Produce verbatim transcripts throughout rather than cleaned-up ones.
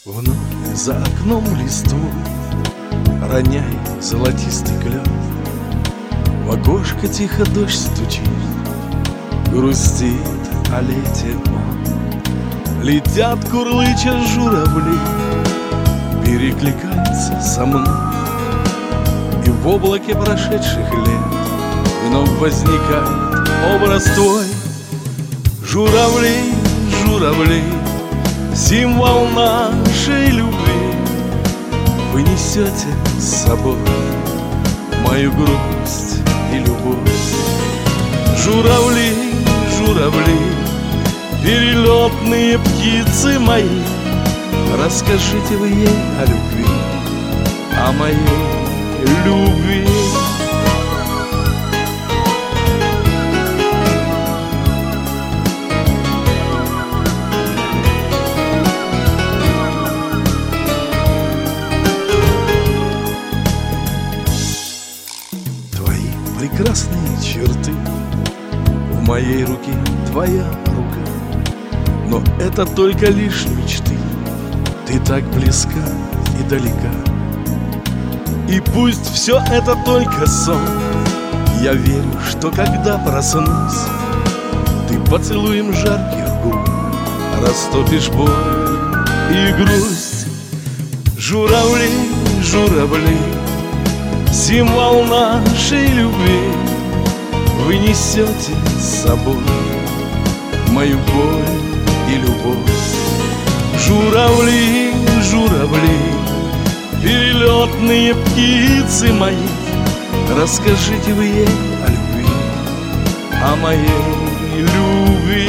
Вновь за окном листву роняет золотистый клен. В окошко тихо дождь стучит, грустит о лете он. Летят, курлыча журавли, перекликаются со мной. И в облаке прошедших лет вновь возникает образ твой. Журавли, журавли, символ нашей любви, вы несете с собой мою грусть и любовь. Журавли, журавли, перелетные птицы мои, расскажите вы ей о любви, о моей любви. Прекрасные черты, в моей руке твоя рука, но это только лишь мечты. Ты так близка и далека, и пусть все это только сон, я верю, что когда проснусь, ты поцелуем жарких губ растопишь боль и грусть. Журавли, журавли, символ нашей любви, вы несете с собой мою боль и любовь. Журавли, журавли, перелетные птицы мои, расскажите вы ей о любви, о моей любви.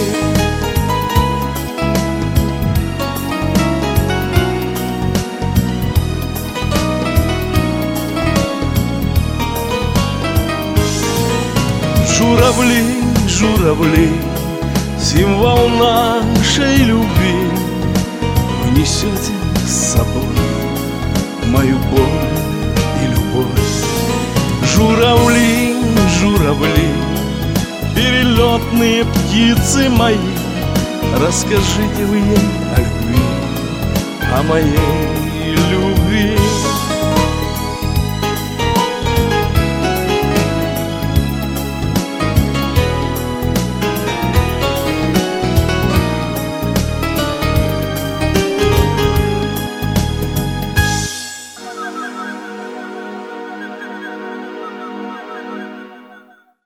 Журавли, журавли, символ нашей любви, вы несете с собой мою боль и любовь. Журавли, журавли, перелетные птицы мои, расскажите вы ей о любви, о моей